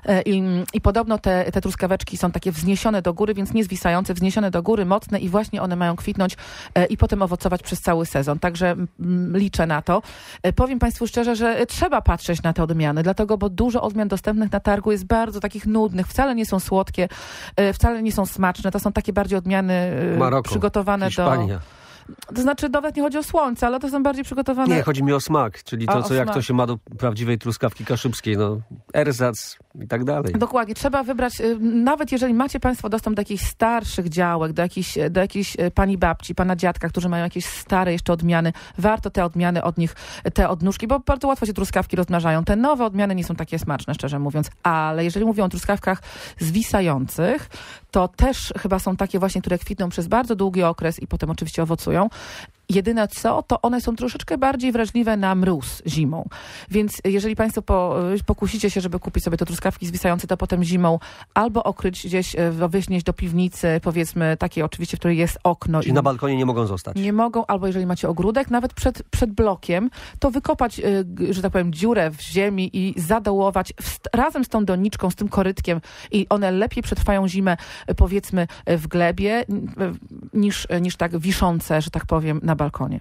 I podobno te truskaweczki są takie wzniesione do góry, więc nie zwisające, wzniesione do góry, mocne i właśnie one mają kwitnąć i potem owocować przez cały sezon. Także liczę na to. Powiem państwu szczerze, że trzeba patrzeć na te odmiany, dlatego, bo dużo odmian dostępnych na targu jest bardzo takich nudnych, wcale nie są słodkie, wcale nie są smaczne. To są takie bardziej odmiany Maroko, przygotowane Hiszpania. To znaczy, nawet nie chodzi o słońce, ale to są bardziej przygotowane... Nie, chodzi mi o smak, czyli to, jak to się ma do prawdziwej truskawki kaszubskiej. No, erzac, i tak dalej. Dokładnie. Trzeba wybrać, nawet jeżeli macie państwo dostęp do jakichś starszych działek, do jakiejś pani babci, pana dziadka, którzy mają jakieś stare jeszcze odmiany, warto te odmiany od nich, te odnóżki, bo bardzo łatwo się truskawki rozmnażają. Te nowe odmiany nie są takie smaczne, szczerze mówiąc, ale jeżeli mówią o truskawkach zwisających, to też chyba są takie właśnie, które kwitną przez bardzo długi okres i potem oczywiście owocują. Jedyne co, to one są troszeczkę bardziej wrażliwe na mróz zimą. Więc jeżeli państwo pokusicie się, żeby kupić sobie te truskawki zwisające, to potem zimą albo okryć gdzieś, wynieść do piwnicy, powiedzmy takiej oczywiście, w której jest okno. Czyli na balkonie nie mogą zostać. Nie mogą, albo jeżeli macie ogródek, nawet przed blokiem, to wykopać, że tak powiem, dziurę w ziemi i zadołować razem z tą doniczką, z tym korytkiem i one lepiej przetrwają zimę, powiedzmy, w glebie, niż tak wiszące, że tak powiem, na balkonie.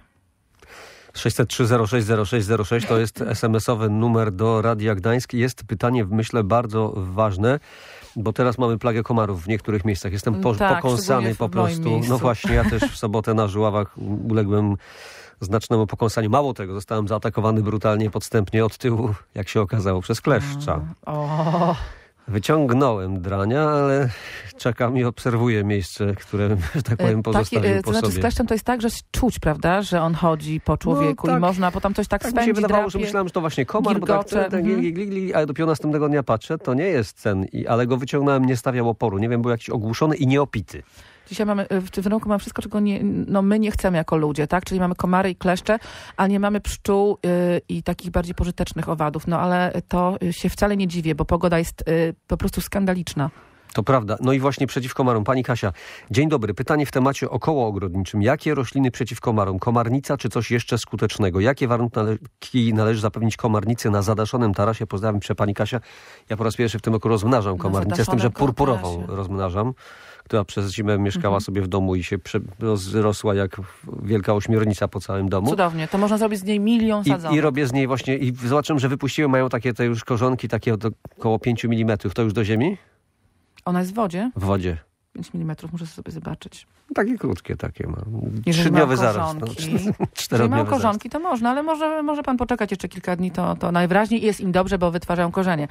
603-06-06-06 to jest SMS-owy numer do Radia Gdańsk. Jest pytanie, myślę, bardzo ważne, bo teraz mamy plagę komarów w niektórych miejscach. Jestem pokąsany po prostu. No właśnie, ja też w sobotę na Żuławach uległem znacznemu pokąsaniu. Mało tego, zostałem zaatakowany brutalnie, podstępnie od tyłu, jak się okazało, przez kleszcza. Wyciągnąłem drania, ale czekam i obserwuję miejsce, które, że tak powiem, pozostawił po sobie. Z kleszczem to jest tak, że się przprawda, że on chodzi po człowieku i można potem coś tak spędzić, mi się wydawało, że myślałem, że to właśnie komar, bo ale dopiero następnego dnia patrzę, to nie jest ten, ale go wyciągnąłem, nie stawiał oporu. Nie wiem, był jakiś ogłuszony i nieopity. Dzisiaj mamy, w tym roku mamy wszystko, czego my nie chcemy jako ludzie, tak? Czyli mamy komary i kleszcze, a nie mamy pszczół i takich bardziej pożytecznych owadów. No ale to się wcale nie dziwię, bo pogoda jest po prostu skandaliczna. To prawda. No i właśnie przeciw komarom. Pani Kasia, dzień dobry. Pytanie w temacie okołoogrodniczym. Jakie rośliny przeciw komarom? Komarnica czy coś jeszcze skutecznego? Jakie warunki należy zapewnić komarnicy na zadaszonym tarasie? Pozdrawiam cię, pani Kasia. Ja po raz pierwszy w tym roku rozmnażam komarnicę, z tym, że purpurową rozmnażam, która przez zimę mieszkała sobie w domu i się rozrosła jak wielka ośmiornica po całym domu. Cudownie. To można zrobić z niej milion sadzonek. I robię z niej właśnie, i zobaczyłem, że wypuściłem, mają takie te już korzonki, takie około 5 mm. To już do ziemi? Ona jest w wodzie? W wodzie. 5 mm, muszę sobie zobaczyć. Takie krótkie takie ma. Jeżeli 3-dniowy zaraz. Jeżeli mają korzonki, to można, ale może pan poczekać jeszcze kilka dni, to najwyraźniej jest im dobrze, bo wytwarzają korzenie.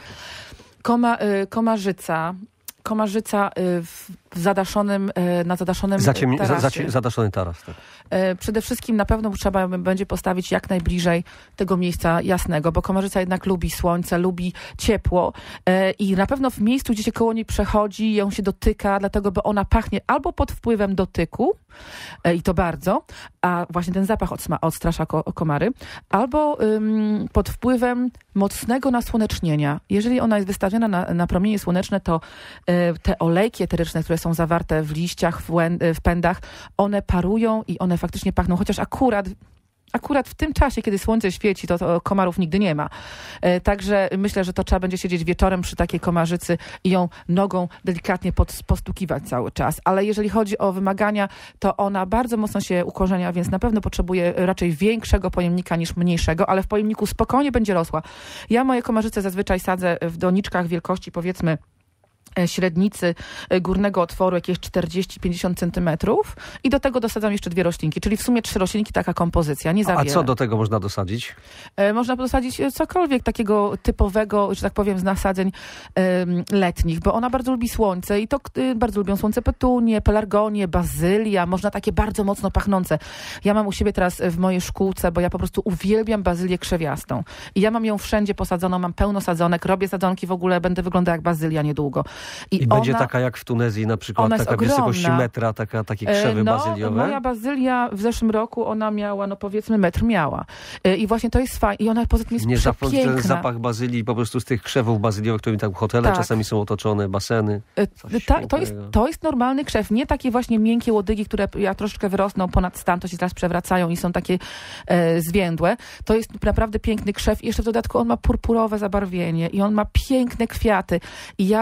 Komarzyca na zadaszonym tarasie. Zadaszony taras, tak. Przede wszystkim na pewno trzeba będzie postawić jak najbliżej tego miejsca jasnego, bo komarzyca jednak lubi słońce, lubi ciepło i na pewno w miejscu, gdzie się koło niej przechodzi, ją się dotyka, dlatego, bo ona pachnie albo pod wpływem dotyku i to bardzo, a właśnie ten zapach odstrasza komary, albo pod wpływem mocnego nasłonecznienia. Jeżeli ona jest wystawiona na promienie słoneczne, to te olejki eteryczne, które są zawarte w liściach, w pędach, one parują i one faktycznie pachną, chociaż akurat w tym czasie, kiedy słońce świeci, to komarów nigdy nie ma. Także myślę, że to trzeba będzie siedzieć wieczorem przy takiej komarzycy i ją nogą delikatnie postukiwać cały czas. Ale jeżeli chodzi o wymagania, to ona bardzo mocno się ukorzenia, więc na pewno potrzebuje raczej większego pojemnika niż mniejszego, ale w pojemniku spokojnie będzie rosła. Ja moje komarzyce zazwyczaj sadzę w doniczkach wielkości, powiedzmy, średnicy górnego otworu jakieś 40-50 centymetrów i do tego dosadzam jeszcze 2 roślinki, czyli w sumie 3 roślinki, taka kompozycja, nie za wiele. A co do tego można dosadzić? Można dosadzić cokolwiek takiego typowego, że tak powiem, z nasadzeń letnich, bo ona bardzo lubi słońce i to bardzo lubią słońce petunie, pelargonie, bazylia, można takie bardzo mocno pachnące. Ja mam u siebie teraz w mojej szkółce, bo ja po prostu uwielbiam bazylię krzewiastą i ja mam ją wszędzie posadzoną, mam pełno sadzonek, robię sadzonki, w ogóle będę wyglądała jak bazylia niedługo. I będzie taka jak w Tunezji na przykład, taka wysokości metra, takie krzewy bazyliowe? Moja bazylia w zeszłym roku, ona miała, powiedzmy metr miała. I właśnie to jest fajne. I ona poza tym jest przepiękna. Ten zapach bazylii po prostu z tych krzewów bazyliowych, którymi tam hotele czasami są otoczone, baseny. To jest normalny krzew. Nie takie właśnie miękkie łodygi, które troszeczkę wyrosną ponad stan, to się teraz przewracają i są takie zwiędłe. To jest naprawdę piękny krzew i jeszcze w dodatku on ma purpurowe zabarwienie i on ma piękne kwiaty. I ja uwielbiam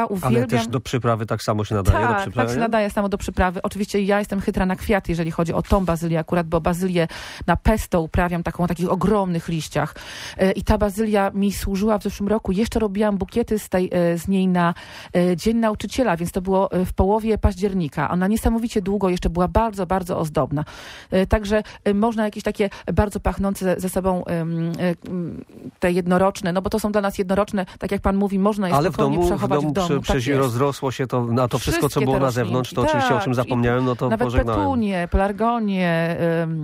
też do przyprawy tak samo się nadaje? Tak, do przyprawy, tak się nadaje samo do przyprawy. Oczywiście ja jestem chytra na kwiaty, jeżeli chodzi o tą bazylię akurat, bo bazylię na pesto uprawiam o takich ogromnych liściach. I ta bazylia mi służyła w zeszłym roku. Jeszcze robiłam bukiety z niej na Dzień Nauczyciela, więc to było w połowie października. Ona niesamowicie długo jeszcze była bardzo, bardzo ozdobna. Także można jakieś takie bardzo pachnące ze sobą te jednoroczne, no bo to są dla nas jednoroczne, tak jak pan mówi, można je spokojnie przechować w domu. Przecież rozrosło się to, a to wszystko, co było na zewnątrz, to oczywiście, o czym zapomniałem, no to nawet pożegnałem. petunie, pelargonie,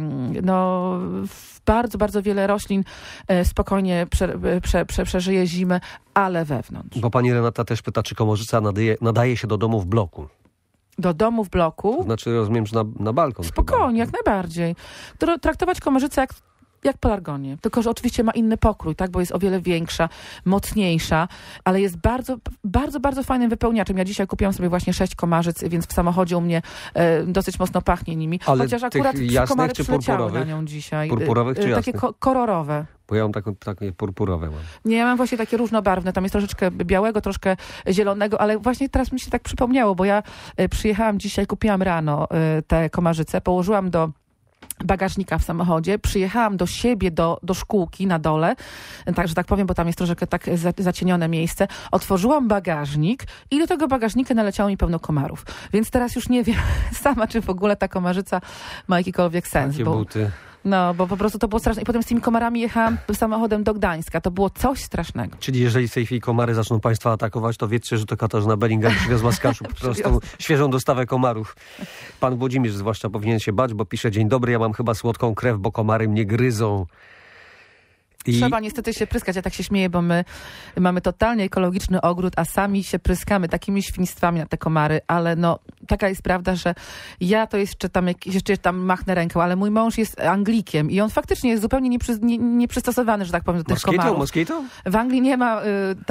bardzo, bardzo wiele roślin spokojnie przeżyje zimę, ale wewnątrz. Bo pani Renata też pyta, czy komorzyca nadaje się do domu w bloku. Do domu w bloku? To znaczy, rozumiem, że na balkon. Spokojnie, jak najbardziej. Traktować komorzycę jak pelargonię. Tylko, że oczywiście ma inny pokrój, tak? Bo jest o wiele większa, mocniejsza, ale jest bardzo, bardzo, bardzo fajnym wypełniaczem. Ja dzisiaj kupiłam sobie właśnie 6 komarzyc, więc w samochodzie u mnie dosyć mocno pachnie nimi. Ale chociaż akurat 3 komary przyleciały na nią dzisiaj. Purpurowych czy jasnych? Takie kolorowe. Bo ja mam takie purpurowe. Nie, ja mam właśnie takie różnobarwne. Tam jest troszeczkę białego, troszkę zielonego, ale właśnie teraz mi się tak przypomniało, bo ja przyjechałam dzisiaj, kupiłam rano te komarzyce, położyłam do bagażnika w samochodzie, przyjechałam do siebie, do szkółki na dole, także tak powiem, bo tam jest troszeczkę tak zacienione miejsce, otworzyłam bagażnik i do tego bagażnika naleciało mi pełno komarów. Więc teraz już nie wiem sama, czy w ogóle ta komarzyca ma jakikolwiek sens. Takie buty. No, bo po prostu to było straszne. I potem z tymi komarami jechałam samochodem do Gdańska. To było coś strasznego. Czyli jeżeli w tej chwili komary zaczną państwa atakować, to wiedzcie, że to Katarzyna Bellingham przywiozła z Kaszub po prostu świeżą dostawę komarów. Pan Włodzimierz zwłaszcza powinien się bać, bo pisze: dzień dobry, ja mam chyba słodką krew, bo komary mnie gryzą. Trzeba niestety się pryskać. Ja tak się śmieję, bo my mamy totalnie ekologiczny ogród, a sami się pryskamy takimi świństwami na te komary, ale no taka jest prawda, że ja to jeszcze tam machnę rękę, ale mój mąż jest Anglikiem i on faktycznie jest zupełnie nieprzystosowany, że tak powiem, do tych komarów. Mosquito? W Anglii nie ma,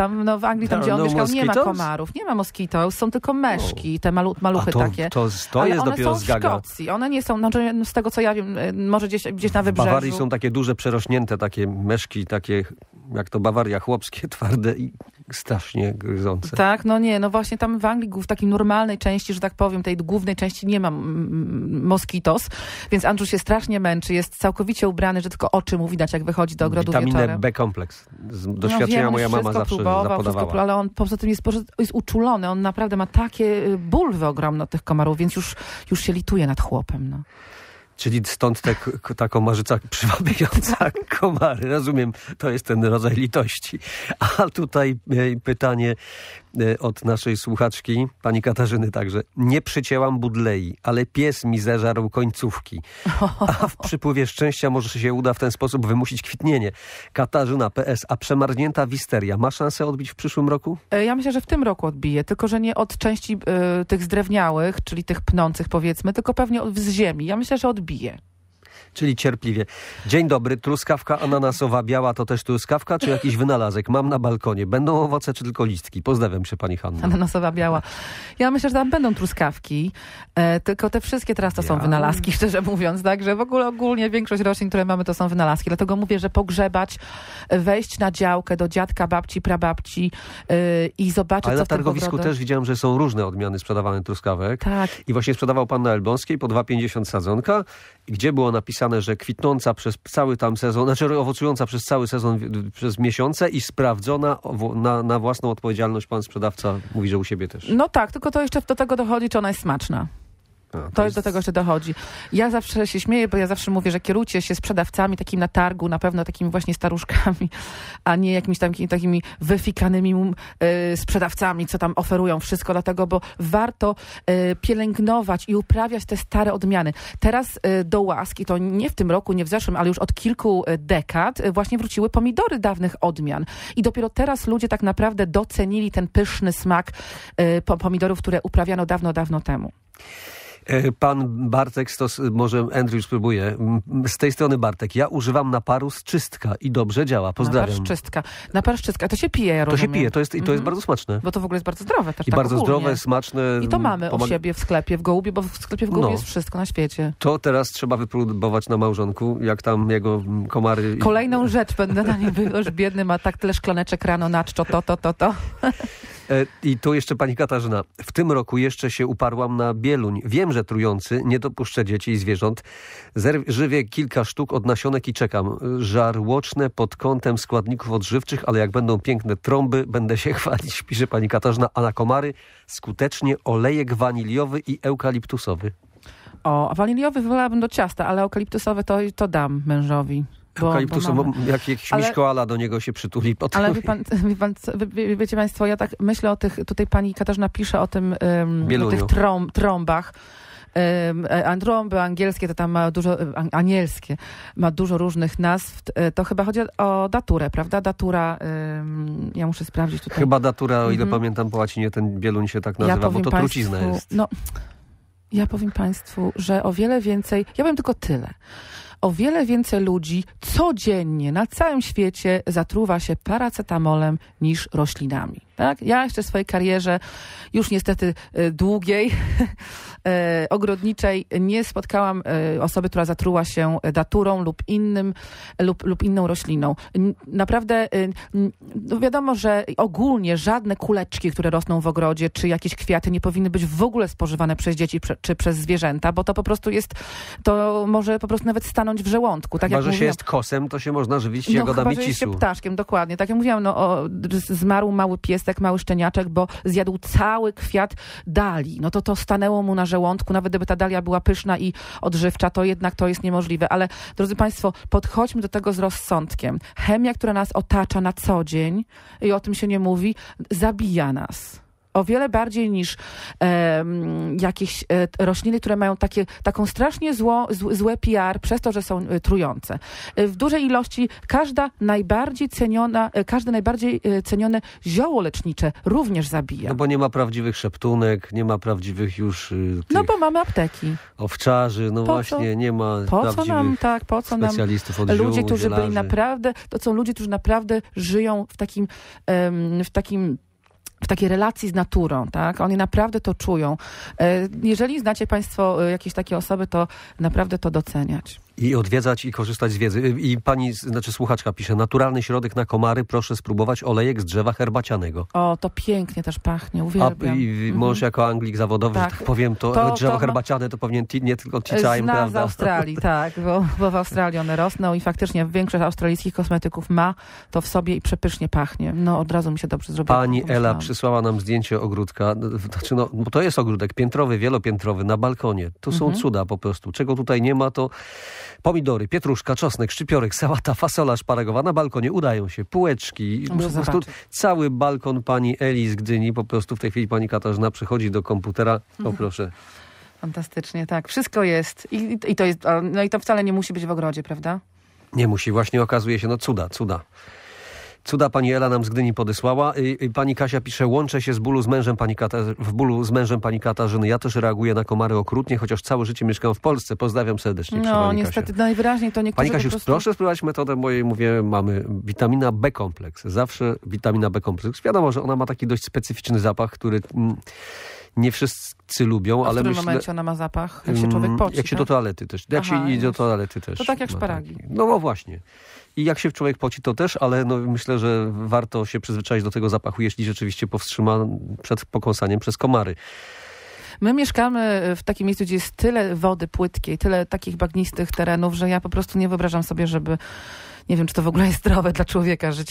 w Anglii, tam gdzie on mieszkał, nie ma komarów, nie ma moskitos, są tylko meszki, te maluchy takie. To ale jest one dopiero są zgaga. w Szkocji, one nie są, znaczy, z tego co ja wiem, może gdzieś na wybrzeżu. W Bawarii są takie duże, przerośnięte takie meszki, takie jak to Bawaria, chłopskie, twarde i strasznie gryzące. Tak, no nie, no właśnie tam w Anglii w takiej normalnej części, że tak powiem, tej głównej części nie ma moskitos, więc Andrzej się strasznie męczy, jest całkowicie ubrany, że tylko oczy mu widać, jak wychodzi do ogrodu wieczorem. Witaminę B kompleks. Z doświadczenia moja mama zawsze zapodawała. Ale on poza tym jest uczulony, on naprawdę ma takie bulwy ogromne od tych komarów, więc już się lituje nad chłopem, no. Czyli stąd ta komarzyca przywabiająca komary. Rozumiem, to jest ten rodzaj litości. A tutaj pytanie od naszej słuchaczki, pani Katarzyny także. Nie przycięłam budlei, ale pies mi zeżarł końcówki. A w przypływie szczęścia może się uda w ten sposób wymusić kwitnienie. Katarzyna PS. A przemarznięta wisteria ma szansę odbić w przyszłym roku? Ja myślę, że w tym roku odbije, tylko że nie od części tych zdrewniałych, czyli tych pnących powiedzmy, tylko pewnie z ziemi. Ja myślę, że odbije. Czyli cierpliwie. Dzień dobry, truskawka ananasowa biała to też truskawka, czy jakiś wynalazek? Mam na balkonie. Będą owoce, czy tylko listki? Pozdrawiam się, pani Hanna. Ananasowa biała. Ja myślę, że tam będą truskawki, tylko te wszystkie teraz to są wynalazki, szczerze mówiąc, tak? Że w ogóle ogólnie większość roślin, które mamy, to są wynalazki. Dlatego mówię, że pogrzebać, wejść na działkę do dziadka, babci, prababci i zobaczyć, ale co na targowisku też widziałem, że są różne odmiany sprzedawane truskawek. Tak. I właśnie sprzedawał pan na Elbląskiej po 2,50 sadzonka, gdzie było napisane, że kwitnąca przez cały tam sezon, znaczy owocująca przez cały sezon, przez miesiące i sprawdzona na własną odpowiedzialność. Pan sprzedawca mówi, że u siebie też. No tak, tylko to jeszcze do tego dochodzi, czy ona jest smaczna. To jest do tego jeszcze dochodzi. Ja zawsze się śmieję, bo ja zawsze mówię, że kierujcie się sprzedawcami takimi na targu, na pewno takimi właśnie staruszkami, a nie jakimiś takimi wyfikanymi sprzedawcami, co tam oferują wszystko, dlatego, bo warto pielęgnować i uprawiać te stare odmiany. Teraz do łaski, to nie w tym roku, nie w zeszłym, ale już od kilku dekad właśnie wróciły pomidory dawnych odmian. I dopiero teraz ludzie tak naprawdę docenili ten pyszny smak pomidorów, które uprawiano dawno, dawno temu. Pan Bartek, może Andrew spróbuje. Z tej strony Bartek. Ja używam naparu z czystka i dobrze działa. Pozdrawiam. Napar z czystka. To się pije, ja rozumiem. To się pije, to jest bardzo smaczne. Bo to w ogóle jest bardzo zdrowe też. I tak bardzo ogólnie. zdrowe, smaczne. I to mamy u siebie w sklepie w Gołubie, bo w sklepie w Gołubie jest wszystko na świecie. To teraz trzeba wypróbować na małżonku, jak tam jego komary... Kolejną rzecz będę na nim już biedny, ma tak tyle szklaneczek rano na czczo, to. I tu jeszcze pani Katarzyna. W tym roku jeszcze się uparłam na bieluń. Wiem, że trujący, nie dopuszczę dzieci i zwierząt. Żywię kilka sztuk od nasionek i czekam. Żarłoczne pod kątem składników odżywczych, ale jak będą piękne trąby, będę się chwalić, pisze pani Katarzyna. A na komary skutecznie olejek waniliowy i eukaliptusowy. O, a waniliowy wolałabym do ciasta, ale eukaliptusowy to dam mężowi. Jak jakiś miśkoala do niego się przytuli. Potem. Ale wiecie państwo, ja tak myślę o tych, tutaj pani Katarzyna pisze o tym, o tych trąbach. Trąby angielskie to tam ma dużo, anielskie, ma dużo różnych nazw. To chyba chodzi o daturę, prawda? Datura, ja muszę sprawdzić tutaj. Chyba datura, o ile pamiętam po łacinie, ten bieluń się tak nazywa, bo to trucizna jest. No, ja powiem państwu, że o wiele więcej, ja powiem tylko tyle. O wiele więcej ludzi codziennie na całym świecie zatruwa się paracetamolem niż roślinami. Tak? Ja jeszcze w swojej karierze, już niestety długiej, ogrodniczej, nie spotkałam osoby, która zatruła się daturą lub inną rośliną. Naprawdę wiadomo, że ogólnie żadne kuleczki, które rosną w ogrodzie, czy jakieś kwiaty nie powinny być w ogóle spożywane przez dzieci czy przez zwierzęta, bo to po prostu to może po prostu nawet stanąć w żołądku. Tak chyba, jak że mówiłam, się jest kosem, to się można żywić jagodami chyba, że jest się cisu. ptaszkiem, dokładnie. Tak jak mówiłam, zmarł mały piesek, mały szczeniaczek, bo zjadł cały kwiat dalii. No to stanęło mu na żołądku. Nawet gdyby ta dalia była pyszna i odżywcza, to jednak to jest niemożliwe. Ale drodzy państwo, podchodźmy do tego z rozsądkiem. Chemia, która nas otacza na co dzień i o tym się nie mówi, zabija nas. O wiele bardziej niż jakieś rośliny, które mają taką strasznie złe PR przez to, że są trujące. W dużej ilości każde najbardziej cenione zioło lecznicze również zabija. No bo nie ma prawdziwych szeptunek, nie ma prawdziwych już bo mamy apteki. Owczarzy, nie ma prawdziwych specjalistów od ziół, ludzie, którzy zielarzy. byli naprawdę, to są ludzie, którzy naprawdę żyją w takiej relacji z naturą, tak? Oni naprawdę to czują. Jeżeli znacie państwo jakieś takie osoby, to naprawdę to doceniać. I odwiedzać i korzystać z wiedzy. I pani, słuchaczka pisze, naturalny środek na komary, proszę spróbować olejek z drzewa herbacianego. O, to pięknie też pachnie, uwielbiam. I mąż jako Anglik zawodowy, że tak powiem, to drzewo herbaciane to powinien nie tylko tea time, prawda? Z Australii, tak, bo w Australii one rosną i faktycznie większość australijskich kosmetyków ma to w sobie i przepysznie pachnie. No, od razu mi się dobrze zrobiło. Pani Ela przysłała nam zdjęcie ogródka, bo to jest ogródek piętrowy, wielopiętrowy, na balkonie. Tu są cuda po prostu. Czego tutaj nie ma, to pomidory, pietruszka, czosnek, szczypiorek, sałata, fasola szparagowa. Na balkonie udają się półeczki. Po prostu cały balkon pani Eli z Gdyni. Po prostu w tej chwili pani Katarzyna przychodzi do komputera. O proszę. Fantastycznie, tak. Wszystko jest. I to jest. No i to wcale nie musi być w ogrodzie, prawda? Nie musi. Właśnie okazuje się, cuda. Cuda pani Ela nam z Gdyni podesłała. Pani Kasia pisze, łączę się w bólu z mężem pani Katarzyny. Ja też reaguję na komary okrutnie, chociaż całe życie mieszkam w Polsce. Pozdrawiam serdecznie. No niestety, najwyraźniej to niektórzy Pani Kasiu, proszę spróbować metodę mojej, mamy witamina B-kompleks. Zawsze witamina B-kompleks. Wiadomo, że ona ma taki dość specyficzny zapach, który nie wszyscy lubią, ale myślę... W którym momencie ona ma zapach? Jak się człowiek poci, Jak się do toalety też. Jak się idzie do toalety też. To tak jak szparagi. No właśnie. I jak się człowiek poci, to też, ale myślę, że warto się przyzwyczaić do tego zapachu, jeśli rzeczywiście powstrzyma przed pokąsaniem przez komary. My mieszkamy w takim miejscu, gdzie jest tyle wody płytkiej, tyle takich bagnistych terenów, że ja po prostu nie wyobrażam sobie, żeby... Nie wiem, czy to w ogóle jest zdrowe dla człowieka żyć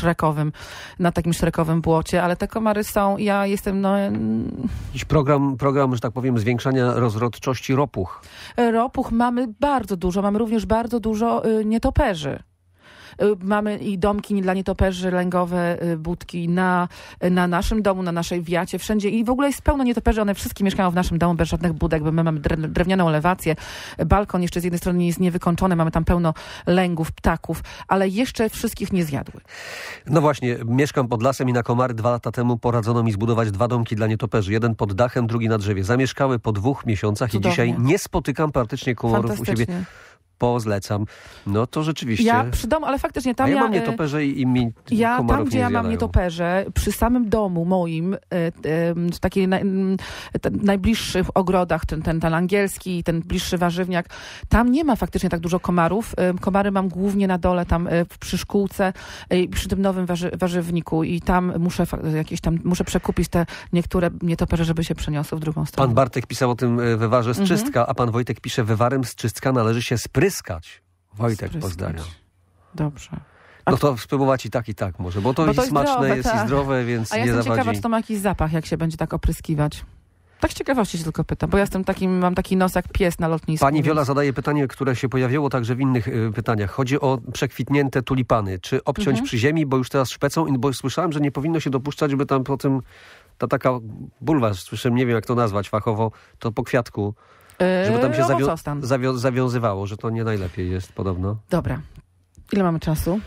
na takim szrekowym błocie, ale te komary są, ja jestem, Jakiś program, że tak powiem, zwiększania rozrodczości ropuch. Ropuch mamy bardzo dużo, mamy również bardzo dużo nietoperzy. Mamy i domki dla nietoperzy, lęgowe budki na naszym domu, na naszej wiacie, wszędzie. I w ogóle jest pełno nietoperzy, one wszystkie mieszkają w naszym domu bez żadnych budek, bo my mamy drewnianą elewację. Balkon jeszcze z jednej strony jest niewykończony, mamy tam pełno lęgów, ptaków, ale jeszcze wszystkich nie zjadły. No właśnie, mieszkam pod lasem i na komary 2 lata temu poradzono mi zbudować 2 domki dla nietoperzy. Jeden pod dachem, drugi na drzewie. Zamieszkały po 2 miesiącach. Cudownie. I dzisiaj nie spotykam praktycznie komorów u siebie. pozlecam. No to rzeczywiście... Ja przy domu, ale faktycznie tam ja mam nietoperze i mi komarów tam, gdzie nie ja mam zjadają. nietoperze, przy samym domu moim, w takiej najbliższych ogrodach, ten angielski, ten bliższy warzywniak, tam nie ma faktycznie tak dużo komarów. Komary mam głównie na dole, tam przy szkółce, przy tym nowym warzywniku i tam muszę przekupić te niektóre nietoperze, żeby się przeniosły w drugą stronę. Pan Bartek pisał o tym wywarze z czystka, a pan Wojtek pisze, wywarem z czystka należy się spryskać. Wojtek pozdrawia. Dobrze. No to spróbować i tak może, bo to jest smaczne, zdrowe, jest i zdrowe, więc a ja nie jestem zawadzi. ciekawa, czy to ma jakiś zapach, jak się będzie tak opryskiwać. Tak z ciekawości się tylko pytam, bo ja mam taki nos jak pies na lotnisku. Pani Wiola zadaje pytanie, które się pojawiało także w innych pytaniach. Chodzi o przekwitnięte tulipany. Czy obciąć przy ziemi, bo już teraz szpecą, bo słyszałem, że nie powinno się dopuszczać, by tam potem ta taka bulwa, słyszałem, nie wiem jak to nazwać fachowo, to po kwiatku, żeby tam się zawiązywało, że to nie najlepiej jest podobno. Dobra. Ile mamy czasu?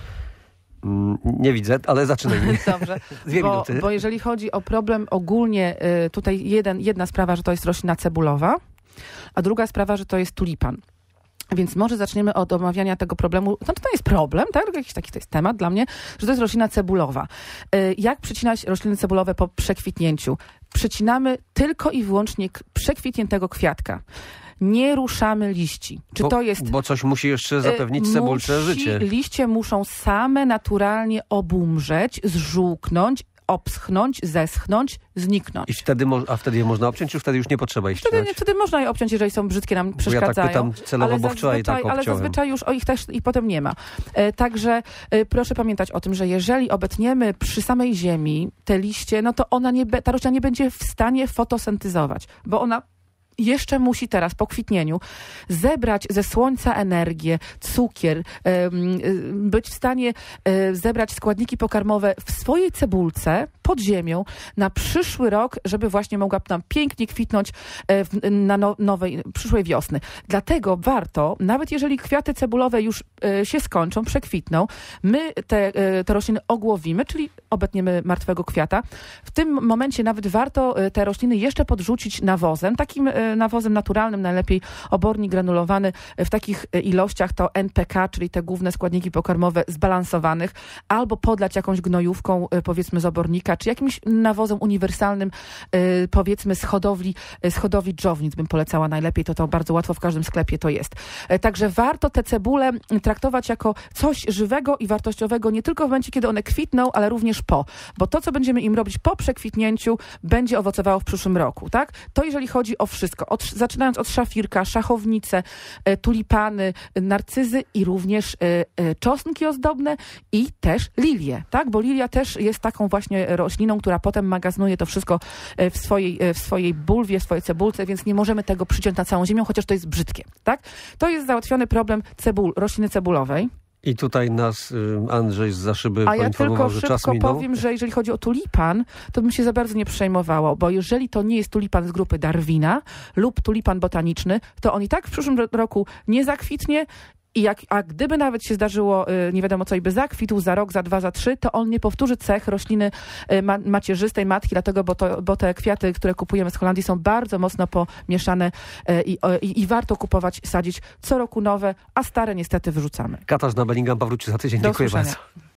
Nie widzę, ale zaczynajmy. Dobrze, 2 minuty. Bo jeżeli chodzi o problem ogólnie, tutaj jedna sprawa, że to jest roślina cebulowa, a druga sprawa, że to jest tulipan. Więc może zaczniemy od omawiania tego problemu. No to jest problem, tak? Jakiś taki to jest temat dla mnie, że to jest roślina cebulowa. Jak przecinać rośliny cebulowe po przekwitnięciu? Przecinamy tylko i wyłącznie przekwitniętego kwiatka. Nie ruszamy liści. Bo coś musi jeszcze zapewnić cebulce życie. Liście muszą same naturalnie obumrzeć, zżółknąć, obschnąć, zeschnąć, zniknąć. I wtedy je można obciąć, czy wtedy już nie potrzeba ich ścinać? Wtedy można je obciąć, jeżeli są brzydkie, nam przeszkadzają. Ja tak pytam celowo, bo wczoraj tak obciąłem. Ale zazwyczaj już ich też i potem nie ma. Także proszę pamiętać o tym, że jeżeli obetniemy przy samej ziemi te liście, no to ta roślina nie będzie w stanie fotosyntezować, bo ona jeszcze musi teraz po kwitnieniu zebrać ze słońca energię, cukier, być w stanie zebrać składniki pokarmowe w swojej cebulce pod ziemią na przyszły rok, żeby właśnie mogła tam pięknie kwitnąć na przyszłej wiosny. Dlatego warto, nawet jeżeli kwiaty cebulowe już się skończą, przekwitną, my te rośliny ogłowimy, czyli obetniemy martwego kwiata. W tym momencie nawet warto te rośliny jeszcze podrzucić nawozem, takim nawozem naturalnym, najlepiej obornik granulowany w takich ilościach to NPK, czyli te główne składniki pokarmowe zbalansowanych, albo podlać jakąś gnojówką, powiedzmy z obornika, czy jakimś nawozem uniwersalnym, powiedzmy z hodowli dżownic bym polecała najlepiej, to bardzo łatwo w każdym sklepie to jest. Także warto te cebule traktować jako coś żywego i wartościowego nie tylko w momencie, kiedy one kwitną, ale również bo to, co będziemy im robić po przekwitnięciu, będzie owocowało w przyszłym roku, tak? To jeżeli chodzi o wszystko, zaczynając od szafirka, szachownice, tulipany, narcyzy i również czosnki ozdobne i też lilie, tak? Bo lilia też jest taką właśnie rośliną, która potem magazynuje to wszystko w swojej bulwie, w swojej cebulce, więc nie możemy tego przyciąć na całą ziemię, chociaż to jest brzydkie, tak? To jest załatwiony problem rośliny cebulowej. I tutaj nas Andrzej zza szyby poinformował, że czas minął. A ja tylko powiem, że jeżeli chodzi o tulipan, to bym się za bardzo nie przejmowało, bo jeżeli to nie jest tulipan z grupy Darwina lub tulipan botaniczny, to on i tak w przyszłym roku nie zakwitnie. A gdyby nawet się zdarzyło, nie wiadomo co, i by zakwitł za rok, za 2, za 3, to on nie powtórzy cech rośliny macierzystej matki, dlatego, bo te kwiaty, które kupujemy z Holandii, są bardzo mocno pomieszane i warto kupować, sadzić co roku nowe, a stare niestety wyrzucamy. Katarzyna Bellingham powróci za tydzień. Dziękuję bardzo.